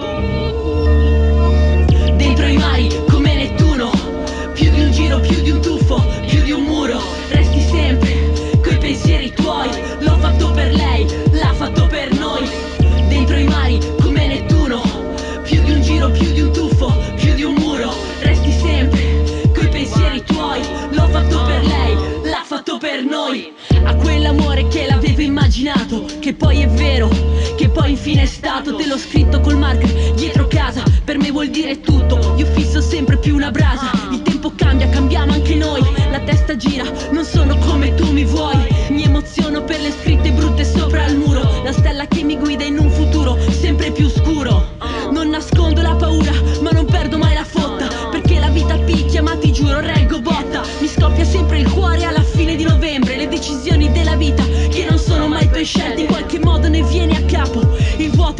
Dentro ai mari, come Nettuno. Più di un giro, più di un tuffo, più di un muro. Resti sempre, coi pensieri tuoi. L'ho fatto per lei, l'ha fatto per noi. Dentro ai mari, come Nettuno. Più di un giro, più di un tuffo, più di un muro. Resti sempre, coi pensieri tuoi. L'ho fatto per lei, l'ha fatto per noi. A quell'amore che l'avevo immaginato, che poi è vero, che poi infine è stato. Te l'ho scritto col marker dietro casa, per me vuol dire tutto. Io fisso sempre più una brasa. Il tempo cambia, cambiamo anche noi. La testa gira, non sono come tu mi vuoi. Mi emoziono per le scritte brutte sopra il muro. La stella che mi guida in un futuro sempre più scuro. Non nascondo la paura, ma non perdo mai la fotta, perché la vita picchia, ma ti giuro reggo botta. Mi scoppia sempre il cuore alla fine di novembre. Le decisioni della vita che non sono mai tue scelte, in qualche modo ne vieni a capo. Il vuoto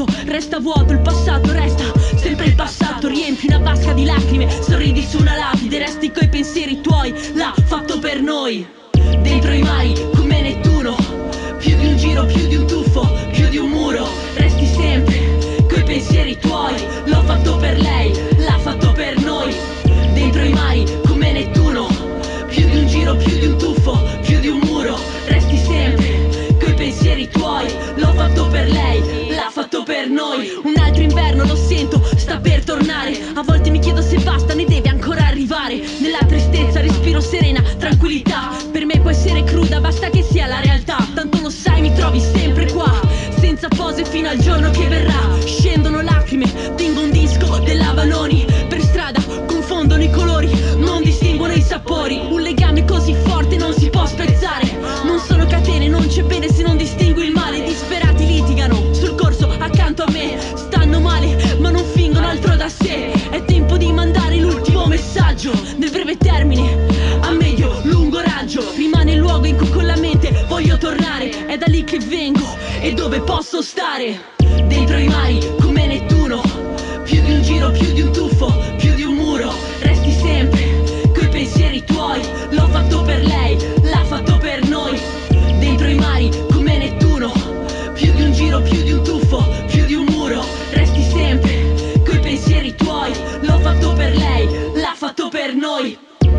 passato resta vuoto, il passato resta sempre il passato. Riempi una vasca di lacrime, sorridi su una lapide, resti coi pensieri tuoi, l'ha fatto per noi. Dentro i mari come Nettuno, più di un giro, più di un tuffo, più di un muro, resti sempre coi pensieri tuoi, l'ho fatto per lei, l'ha fatto per noi. Dentro i mari come Nettuno, più di un giro, più di un tuffo, più di un muro, resti sempre coi pensieri tuoi, l'ho fatto per lei, l'ha fatto per noi. Un altro inverno lo sento, sta per tornare, a volte mi chiedo se basta, ne deve ancora arrivare. Nella tristezza respiro serena, tranquillità, per me può essere cruda, basta che sia la realtà. Tanto lo sai, mi trovi sempre qua, senza pose fino al giorno che verrà. Scendono lacrime, tengo un disco della Vanoni, per strada confondono i colori, non distinguono i sapori. Un legame così forte non si può spezzare, non sono catene, non c'è bene se non distingui il male. Disperati litigano sul corso accanto a me, stanno male ma non fingono altro da sé. È tempo di mandare l'ultimo messaggio, nel breve termine, a medio lungo raggio. Rimane il luogo in cui con la mente voglio tornare, è da lì che vengo e dove posso stare. Dentro i mari come Nettuno, più di un giro, più di un tuffo, più di un muro, resti sempre coi pensieri tuoi, l'ho fatto per lei, l'ha fatto per noi. Dentro i mari come Nettuno, più di un giro, più di un tuffo, più di un muro, resti sempre coi pensieri tuoi, l'ho fatto per lei, l'ha fatto per noi.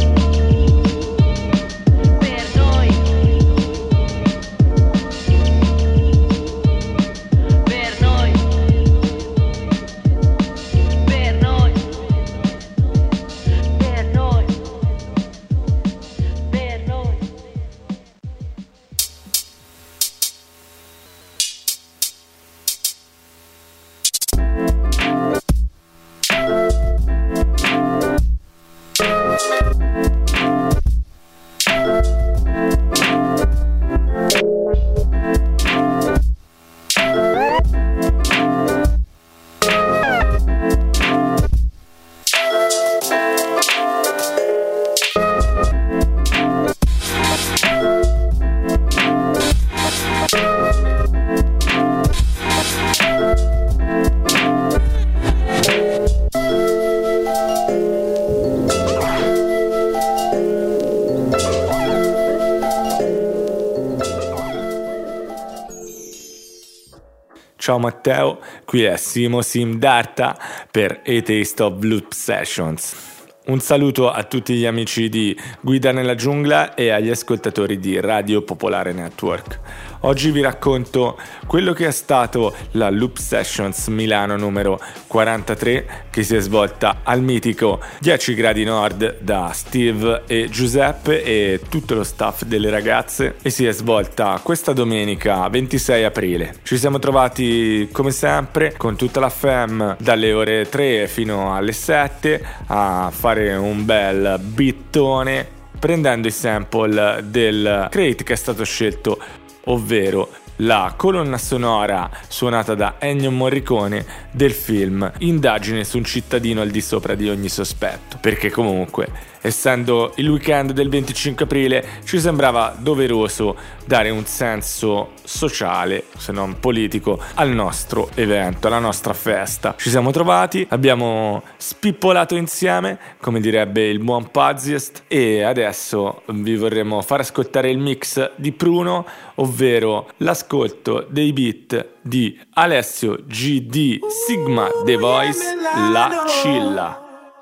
Ciao Matteo, qui è Simo Simdarta per A Taste of Loop Sessions. Un saluto a tutti gli amici di Guida nella Giungla e agli ascoltatori di Radio Popolare Network. Oggi vi racconto quello che è stato la Loop Sessions Milano numero quarantatré, che si è svolta al mitico dieci gradi nord da Steve e Giuseppe e tutto lo staff delle ragazze, e si è svolta questa domenica ventisei aprile. Ci siamo trovati come sempre con tutta la fam dalle ore tre fino alle sette a fare un bel bittone, prendendo i sample del crate che è stato scelto, ovvero la colonna sonora suonata da Ennio Morricone del film Indagine su un cittadino al di sopra di ogni sospetto, perché comunque, essendo il weekend del venticinque aprile, ci sembrava doveroso dare un senso sociale, se non politico, al nostro evento, alla nostra festa. Ci siamo trovati, abbiamo spippolato insieme, come direbbe il buon Pazziest, e adesso vi vorremmo far ascoltare il mix di Pruno, ovvero l'ascolto dei beat di Alessio G D Sigma The Voice, La Cilla.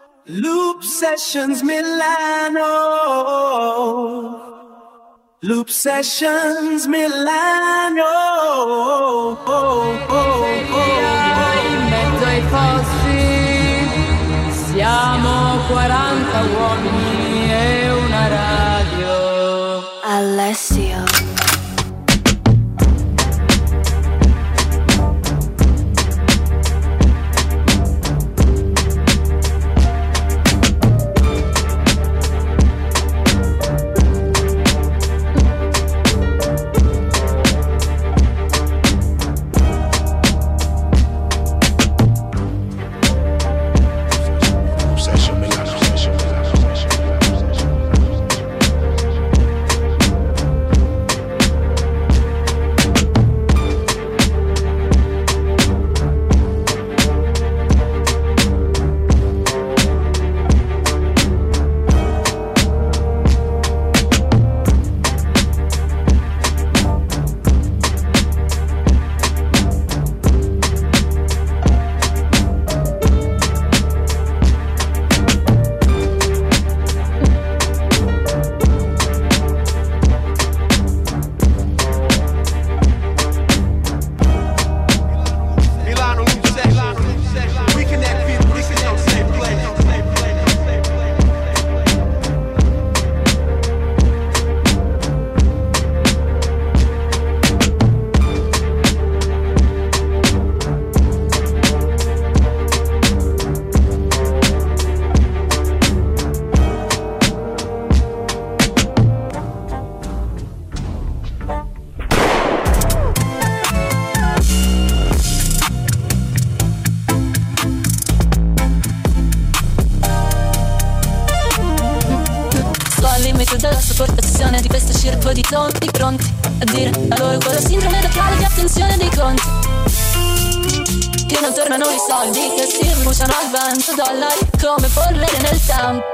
Loop Sessions Milano, Loop Sessions Milano, oh, oh, oh, in mezzo ai fossi siamo quaranta uomini e una radio. Alessio. circo di tonti pronti a dire a loro quello sindrome da piale di attenzione dei conti. Che non tornano i soldi, che si bruciano al vento, dollari come polvere nel tempo.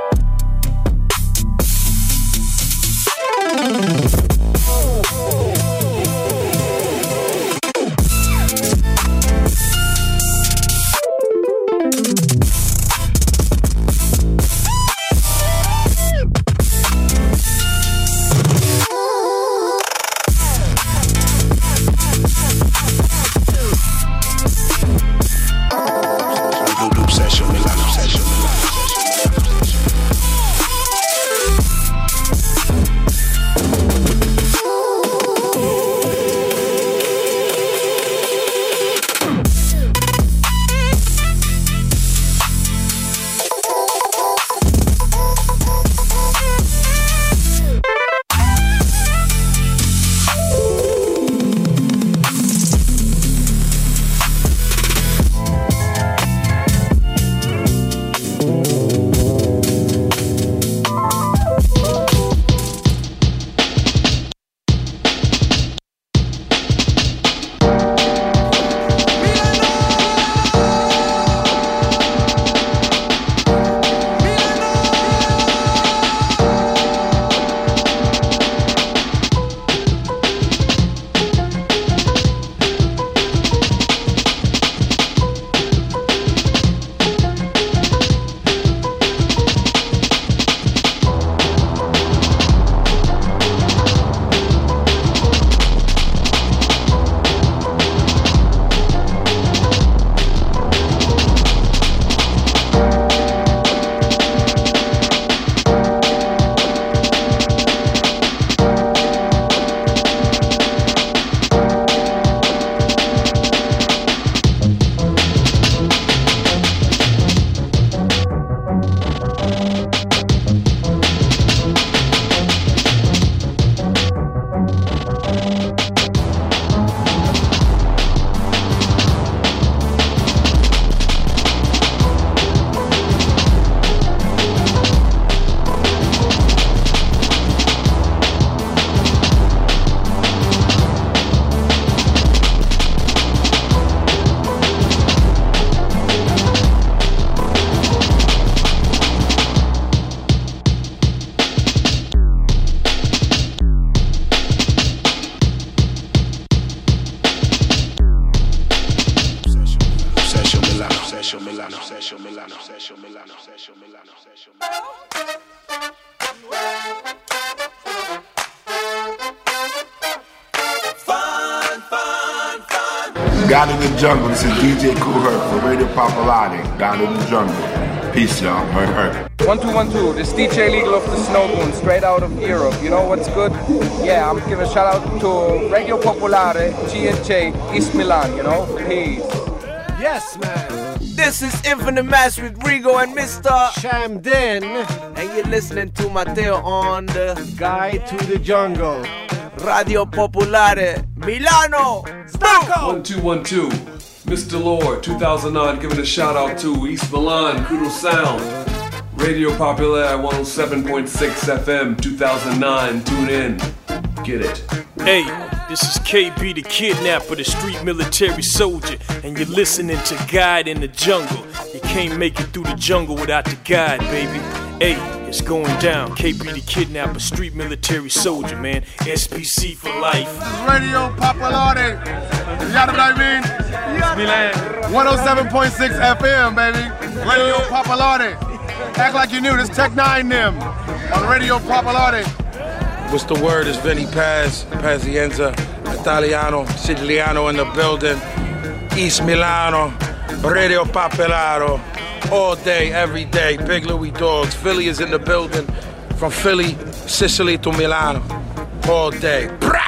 Down in the jungle, this is D J Kool Herc for Radio Popolare. Down in the jungle. Peace, y'all. Herc Herc. One two one two. This D J Legal of the Snowboon, straight out of Europe. You know what's good? Yeah, I'm giving a shout out to Radio Popolare, G and J, East Milan. You know, peace. Yes, man. This is Infinite Mass with Rigo and Mister Shamden, and you're listening to Matteo on the Guide to the Jungle. Radio Popolare, Milano. One two one two, Mister Lord, two thousand nine, giving a shout out to East Milan, Kudo Sound, Radio Popolare, one oh seven point six F M, two thousand nine. Tune in, get it. Hey, this is K B the Kidnapper, the street military soldier, and you're listening to Guide in the Jungle. You can't make it through the jungle without the guide, baby. Hey, it's going down. K B the Kidnapper, street military soldier, man. S P C for life. This is Radio Popolare. You got what I mean? Yes, Milan. one oh seven point six F M, baby. Radio Popolare. Act like you knew. This Tech Nine them on Radio Popolare. What's the word? It's Vinny Paz, Pazienza, Italiano, Siciliano in the building. East Milano, Radio Popolare. All day, every day, Big Louie Dogs. Philly is in the building. From Philly, Sicily to Milano. All day.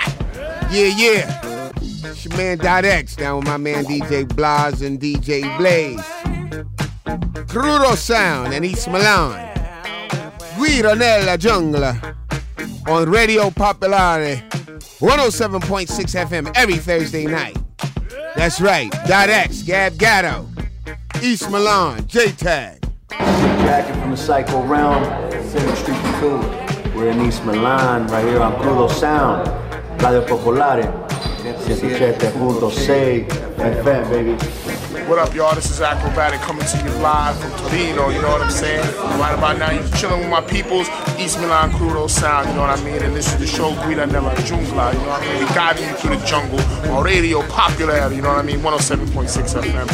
Yeah, yeah. It's your man Dot X down with my man D J Blas and D J Blaze. Crudo Sound and East Milan. Guido nella giungla on Radio Popolare one oh seven point six F M every Thursday night. That's right. Dot X, Gab Gatto. East Milan, J-Tag. Jacket from the Psycho Realm, Center Street Cool. We're in East Milan, right here on Crudo Sound, Radio Popolare, seventy-seven point six F M, baby. What up, y'all? This is Acrobatic coming to you live from Torino, you know what I'm saying? Right about now, you're chilling with my peoples, East Milan Crudo Sound, you know what I mean? And this is the show Guida nella Jungla, you know what I mean? We guiding you through the jungle on Radio Popular, you know what I mean? one oh seven point six F M.